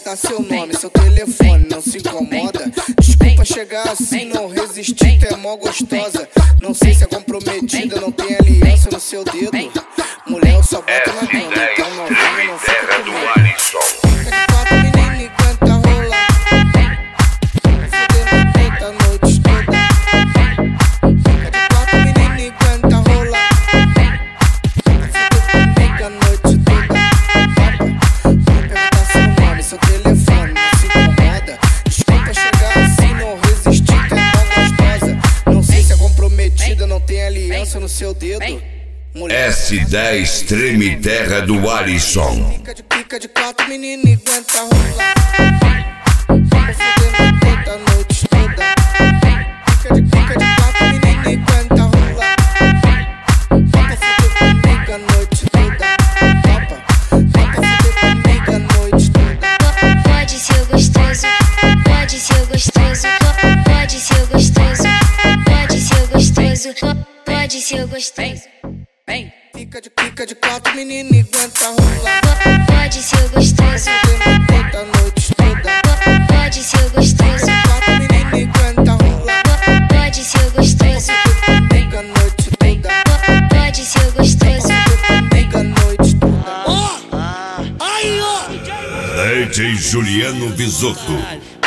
perguntar seu nome, seu telefone, não se incomoda. Desculpa chegar assim, não resisti, tu é mó gostosa. Não sei se é comprometida, não tem aliança no seu dedo. Mulher, eu só boto na cama, então não vem, não fica Terra com do medo. Alisson. Fica de quatro, menina, e canta rolar. Fudendo feita a noite toda. Fica de quatro, menina, e canta rolar. Fudendo comigo a noite toda. Vou perguntar seu nome, seu telefone, não se incomoda. Desculpa chegar assim, não resisti, tu é mó gostosa. Não sei se é comprometida, não tem aliança no seu dedo. Mulher, S10 Treme Terra do Alisson. Fica de quatro, menina, e aguenta rolar. Fudendo toda a noite toda. Fica de quatro, menina, e aguenta rolar. Fuder comigo a noite toda. Fuder comigo a noite toda. Pode ser gostoso, pode ser gostoso, pode ser gostoso, pode ser gostoso, pode ser gostoso. Fica de quatro, menina, e aguenta rolar. Pode ser gostoso, Fudendo toda a noite toda. pode ser gostoso, Quatro, menina, e aguenta rolar. pode ser gostoso, Comigo a noite toda. pode ser gostoso. Comigo a noite toda. DJ Juliano Bisotto.